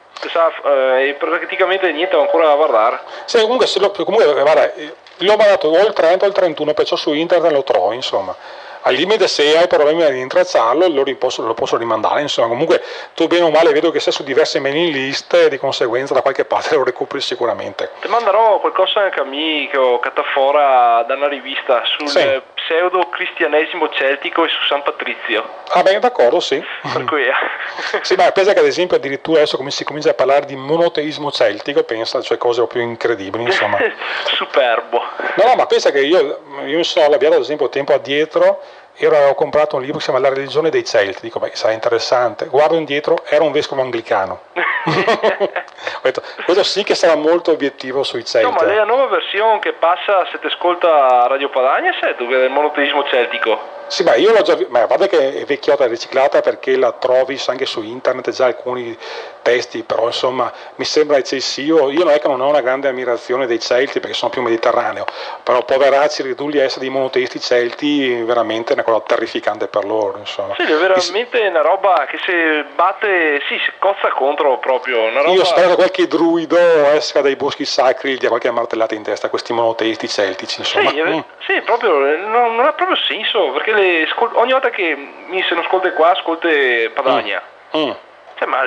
E praticamente niente, ho ancora da guardare. Sì, comunque guarda, l'ho mandato o il 30 o il 31, perciò su internet lo trovo, insomma. Al limite, se hai problemi a rintracciarlo, lo posso rimandare, insomma. Comunque tu bene o male vedo che sei su diverse mailing list e di conseguenza da qualche parte lo recuperi sicuramente. Ti manderò qualcosa anche a me che ho catafora da una rivista sul pseudo cristianesimo celtico e su San Patrizio. Ah beh, d'accordo, sì. Per cui sì, ma pensa che ad esempio addirittura adesso come si comincia a parlare di monoteismo celtico, pensa, cioè cose più incredibili, insomma. Superbo. No, ma pensa che io mi sono arrabbiato ad esempio tempo addietro. Io avevo comprato un libro che si chiama La religione dei Celti, dico, beh, sarà interessante. Guardo indietro, era un vescovo anglicano. Ho detto, questo sì che sarà molto obiettivo sui Celti. No, ma è la nuova versione che passa se ti ascolta Radio Padania, sai tu, del monoteismo celtico. Sì, ma io l'ho già ma guarda che è vecchiotta, è riciclata perché la trovi anche su internet già alcuni testi, però insomma mi sembra eccessivo. Io non è che non ho una grande ammirazione dei Celti perché sono più mediterraneo, però poveracci ridurli a essere dei monoteisti celti veramente è una cosa terrificante per loro, insomma. Sì, è veramente una roba che si batte, si cozza contro proprio, una roba... Io spero che qualche druido esca dai boschi sacri e gli dia qualche martellata in testa a questi monoteisti celtici, insomma. Sì, proprio, non ha proprio senso, perché ogni volta che se non ascolta qua, ascolta Padania. Cioè, ma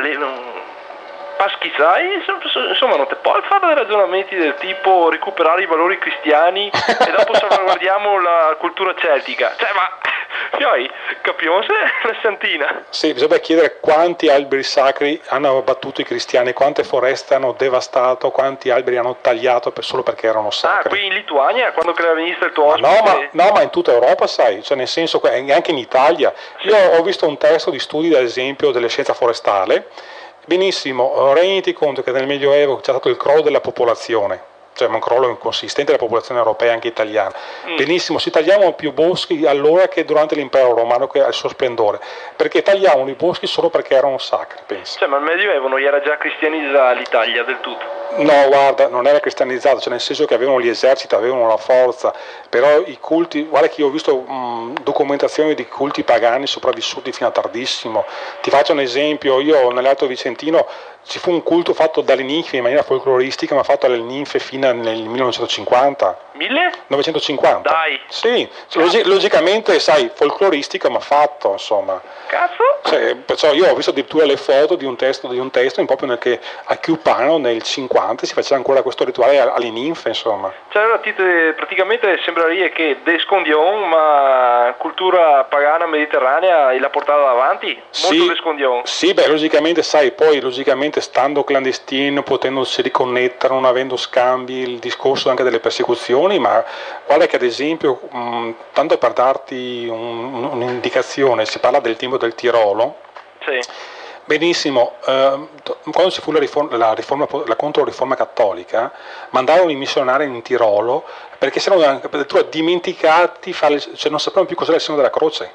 paschizzai, insomma, non ti puoi fare dei ragionamenti del tipo recuperare i valori cristiani e dopo salvaguardiamo la cultura celtica. Cioè, ma capiamo se la santina. Sì, bisogna chiedere quanti alberi sacri hanno abbattuto i cristiani, quante foreste hanno devastato, quanti alberi hanno tagliato solo perché erano sacri. Qui in Lituania, quando veniste il tuo ospite? No, ma in tutta Europa, sai, cioè nel senso che anche in Italia. Io ho visto un testo di studi, ad esempio, delle scienze forestali. Benissimo, renditi conto che nel Medioevo c'è stato il crollo della popolazione, cioè un crollo consistente della popolazione europea e anche italiana. Benissimo, si tagliavano più boschi allora che durante l'impero romano che al suo splendore, perché tagliavano i boschi solo perché erano sacri, pensa. Cioè, ma il Medioevo non era già cristianizzata l'Italia del tutto? No, guarda, non era cristianizzato, cioè nel senso che avevano gli eserciti, avevano la forza, però i culti, guarda che io ho visto documentazioni di culti pagani sopravvissuti fino a tardissimo. Ti faccio un esempio, io nell'Alto Vicentino ci fu un culto fatto dalle ninfe in maniera folcloristica, ma fatto alle ninfe fino nel 1950. 1950? Dai! Sì, logicamente, sai, folcloristica, ma fatto, insomma. Cazzo? Cioè, perciò io ho visto addirittura le foto di un testo proprio che a Chiupano nel 50 si faceva ancora questo rituale alle ninfe, insomma. Cioè, praticamente sembrerebbe che descondion, ma cultura pagana mediterranea l'ha portata avanti? Molto descondion. Sì, beh, logicamente, sai, poi logicamente logicamente stando clandestino, potendosi riconnettere, non avendo scambi, il discorso anche delle persecuzioni, ma guarda che ad esempio, tanto per darti un'indicazione, si parla del tempo del Tirolo. Sì. Benissimo, quando ci fu la controriforma cattolica, mandarono i missionari in Tirolo perché si erano addirittura dimenticati, non sapevano più cos'era il segno della croce.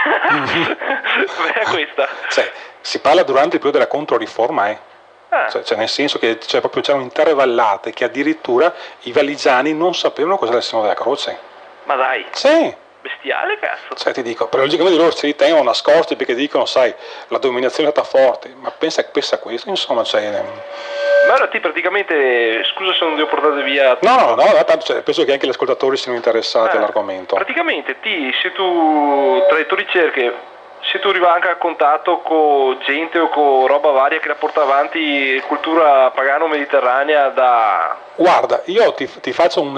Questa. Cioè, si parla durante il periodo della controriforma, cioè, nel senso che proprio c'erano intere vallate che addirittura i valigiani non sapevano cos'era il segno della croce. Ma dai. Sì. Bestiale, cazzo. Cioè, ti dico, però logicamente loro si ritengono nascosti perché dicono, sai, la dominazione è stata forte, ma pensa a questo, insomma, cioè... Ma allora ti praticamente, scusa se non devo portare via... No, tanto penso che anche gli ascoltatori siano interessati all'argomento. Praticamente se tu, tra le tue ricerche, se tu arrivi anche a contatto con gente o con roba varia che la porta avanti cultura pagano-mediterranea da... Guarda, io ti faccio un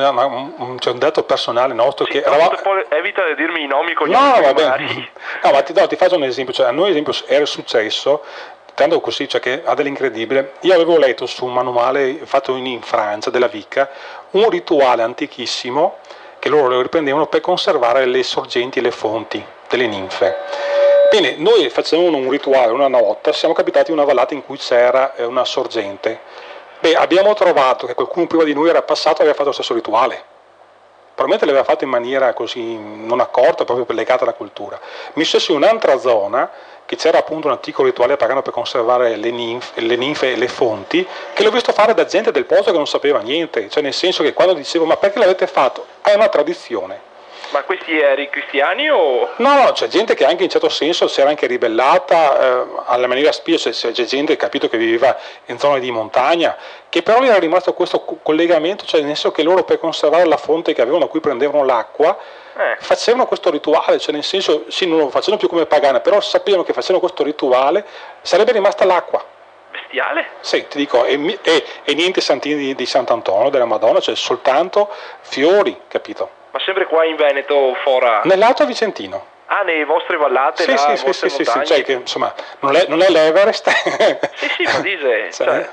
dato personale nostro che... Poi evita di dirmi i nomi con gli No, vabbè. No, ma ti faccio un esempio, cioè a noi ad esempio era successo, tanto così, cioè che ha dell'incredibile, io avevo letto su un manuale fatto in Francia, della Vicca, un rituale antichissimo che loro lo riprendevano per conservare le sorgenti e le fonti delle ninfe. Bene, noi facevamo un rituale una notte, siamo capitati in una vallata in cui c'era una sorgente. Abbiamo trovato che qualcuno prima di noi era passato e aveva fatto lo stesso rituale. Probabilmente l'aveva fatto in maniera così non accorta, proprio legata alla cultura. Mi successe in un'altra zona che c'era appunto un antico rituale pagano per conservare le ninfe e le fonti, che l'ho visto fare da gente del posto che non sapeva niente, cioè nel senso che quando dicevo ma perché l'avete fatto? È una tradizione. Ma questi eri cristiani o...? No, c'è gente che anche in certo senso si era anche ribellata alla maniera spia, c'è gente, capito, che viveva in zone di montagna, che però gli era rimasto questo collegamento, cioè nel senso che loro per conservare la fonte che avevano da cui prendevano l'acqua, facevano questo rituale, cioè nel senso, sì, non lo facevano più come pagane, però sapevano che facevano questo rituale, sarebbe rimasta l'acqua. Bestiale? Sì, ti dico, e niente santini di Sant'Antonio, della Madonna, cioè soltanto fiori, capito? Ma sempre qua in Veneto, fora? Nell'Alto Vicentino. Ah, nelle vostre vallate, sì, cioè che insomma non è l'Everest. sì, ma dice, cioè,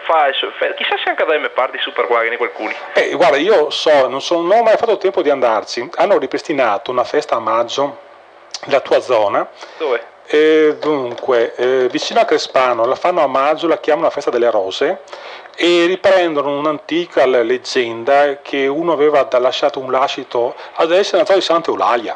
chissà se anche da me parti super guagani qualcuno. Guarda, io non ho mai fatto tempo di andarci. Hanno ripristinato una festa a maggio nella tua zona. Dove? Dunque, vicino a Crespano, la fanno a maggio, la chiamano la festa delle rose e riprendono un'antica leggenda che uno aveva lasciato un lascito ad essere nella zona di Santa Eulalia.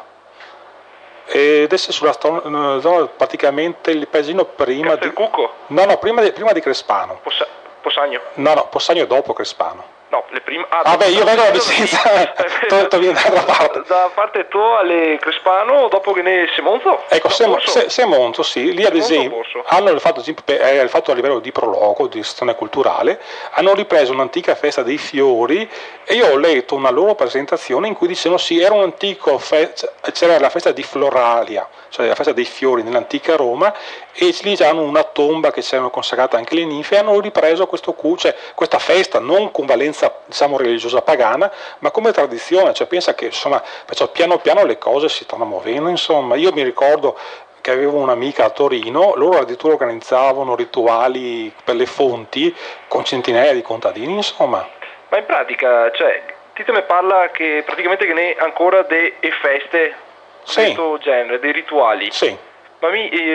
Ed essere sulla zona praticamente il paesino prima di Cucco? No, prima di Crespano. Possagno? No, Possagno è dopo Crespano. No, le prime... io vengo da Vicenza, dall'altra parte. Da parte tua alle Crespano, dopo che ne Semonzo? Ecco, Semonzo, sì, lì ad esempio hanno fatto a livello di prologo, di gestione culturale, hanno ripreso un'antica festa dei fiori e io ho letto una loro presentazione in cui dicevano sì, era un antico, c'era la festa di Floralia, cioè la festa dei fiori nell'antica Roma, e lì hanno una tomba che c'erano consacrate anche le ninfe e hanno ripreso questa festa non con valenza diciamo religiosa pagana, ma come tradizione, cioè pensa che insomma piano piano le cose si stanno muovendo, insomma. Io mi ricordo che avevo un'amica a Torino, loro addirittura organizzavano rituali per le fonti con centinaia di contadini, insomma. Ma in pratica, cioè, Tito mi parla che praticamente che ne ancora delle feste di questo genere, dei rituali. Sì. Ma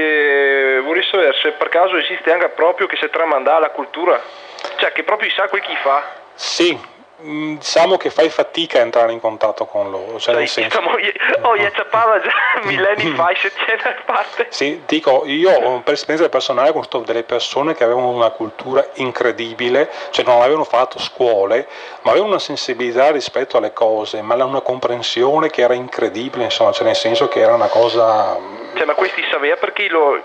vorrei sapere se per caso esiste anche proprio che si tramanda la cultura, cioè che proprio sa quel chi fa. Sì, diciamo che fai fatica a entrare in contatto con loro, cioè nel senso... io ciapava già millenni fa, se c'è da parte. Sì, dico, io per esperienza personale ho conosciuto delle persone che avevano una cultura incredibile, cioè non avevano fatto scuole, ma avevano una sensibilità rispetto alle cose, ma una comprensione che era incredibile, insomma, cioè nel senso che era una cosa... Cioè, ma questi sapeva perché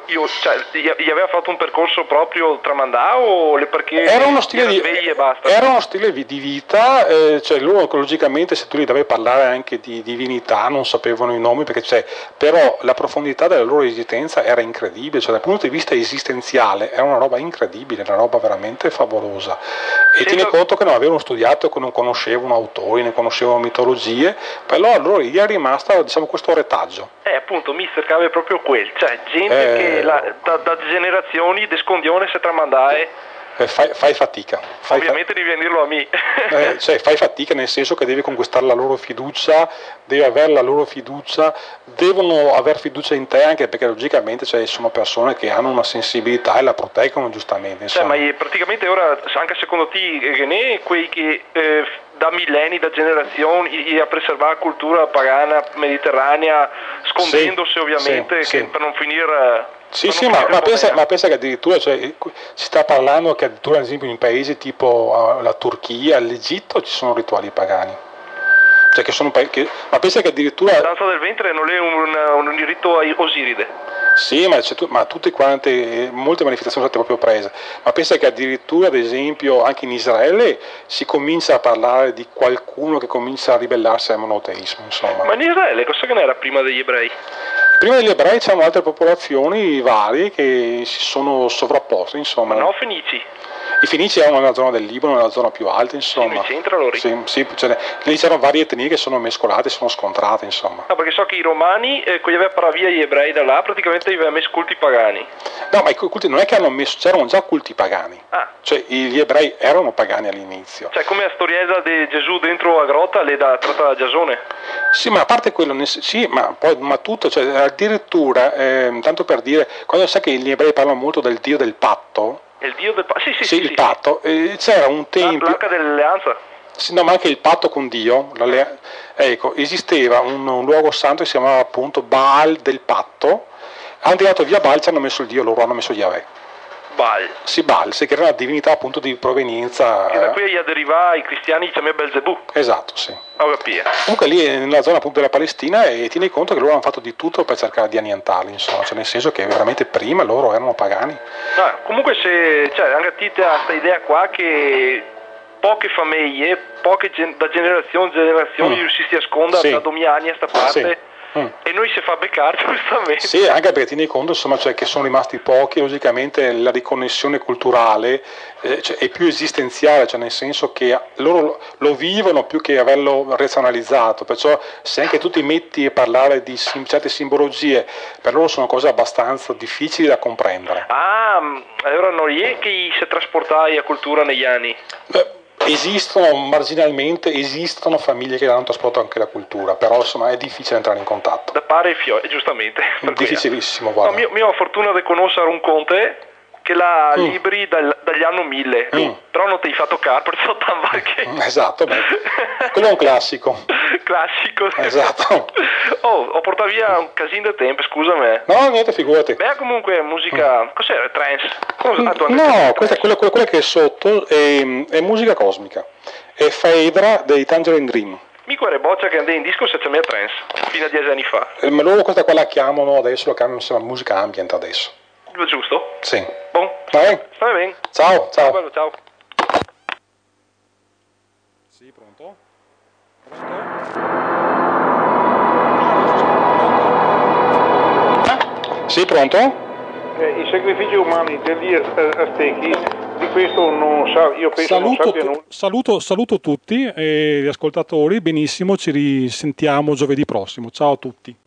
gli aveva fatto un percorso proprio tramandà o perché era uno stile svegli e basta? Era uno stile di vita, cioè loro logicamente se tu gli dovevi parlare anche di divinità non sapevano i nomi, perché però la profondità della loro esistenza era incredibile, cioè dal punto di vista esistenziale era una roba incredibile, una roba veramente favolosa. E tieni conto che non avevano studiato, che non conoscevano autori, ne conoscevano mitologie, però a loro gli è rimasta, diciamo, questo retaggio. Appunto, Mister Cave è proprio quel, cioè gente che da generazioni descondione se tramandare. Fai fatica. Ovviamente devi dirlo a me. Cioè fai fatica nel senso che devi conquistare la loro fiducia, devi avere la loro fiducia, devono aver fiducia in te anche perché logicamente sono persone che hanno una sensibilità e la proteggono giustamente. Insomma. Ma praticamente ora, anche secondo te, che ne quei che da millenni, da generazioni, a preservare la cultura pagana mediterranea, scondendosi ovviamente per non finire... ma pensa che addirittura si sta parlando che addirittura ad esempio in paesi tipo la Turchia, l'Egitto ci sono rituali pagani. Cioè ma pensa che addirittura... La danza del ventre non è un rito a Osiride. Sì, ma tutte quante, molte manifestazioni sono state proprio prese, ma pensa che addirittura ad esempio anche in Israele si comincia a parlare di qualcuno che comincia a ribellarsi al monoteismo, insomma. Ma in Israele cosa che ne era prima degli ebrei? Prima degli ebrei c'erano altre popolazioni varie che si sono sovrapposte, insomma. Ma no, Fenici? I Fenici erano nella zona del Libano, nella zona più alta, insomma. Sì, c'entra loro. Sì, lì c'erano varie etnie che sono mescolate, sono scontrate, insomma. No, perché so che i romani, con gli aveva parato via gli ebrei da là, praticamente avevano messo culti pagani. No, ma i culti non è che hanno messo, c'erano già culti pagani. Cioè gli ebrei erano pagani all'inizio. Cioè come la storiella di Gesù dentro la grotta, le tratta da Giasone. Sì, ma a parte quello, ma tutto, cioè addirittura, tanto per dire, quando sai che gli ebrei parlano molto del Dio del patto, il Dio del patto? Sì, il patto, c'era un tempio... L'arca dell'alleanza? Sì, no, ma anche il patto con Dio, ecco, esisteva un luogo santo che si chiamava appunto Baal del patto, hanno tirato via Baal, ci hanno messo il Dio, loro hanno messo Yahweh. Baal? Sì, Baal, che era una divinità appunto di provenienza... Che da qui gli deriva i cristiani chiamano Belzebù. Esatto, sì. Comunque lì nella zona appunto della Palestina e tieni conto che loro hanno fatto di tutto per cercare di annientarli, insomma, cioè nel senso che veramente prima loro erano pagani. Comunque anche a te questa idea qua che poche famiglie, da generazione in generazione riusciti a scondere da domiani a sta parte e noi si fa beccare giustamente. Sì, anche perché tieni conto insomma, che sono rimasti pochi, logicamente la riconnessione culturale è più esistenziale, cioè nel senso che loro lo vivono più che averlo razionalizzato, perciò se anche tu ti metti a parlare di certe simbologie, per loro sono cose abbastanza difficili da comprendere. Allora non è che si trasporta la cultura negli anni? Marginalmente esistono famiglie che hanno trasportato anche la cultura, però insomma è difficile entrare in contatto. Da pare giustamente. Difficilissimo, guarda. Io ho fortuna di conoscere un conte che ha libri dagli anni 1000, però non ti hai fatto toccare, perciò Esatto, quello è un classico. Classico. Esatto. Ho portato via un casino di tempo, scusami. No, niente, figurati. Comunque musica, cos'era? Trance? No, quella che è sotto è musica cosmica. È Phaedra dei Tangerine Dream. Mica era boccia che andai in disco se c'è mia trance, fino a 10 anni fa. Ma loro questa qua la chiamano adesso, musica ambient adesso. Giusto? Sì. Buon. Vai. Stai bene. Ciao. Bello, ciao. Sì, pronto? Sì, pronto? I sacrifici umani degli Aztechi, di questo non sa, io penso non sappia nulla. Saluto tutti gli ascoltatori, benissimo, ci risentiamo giovedì prossimo. Ciao a tutti.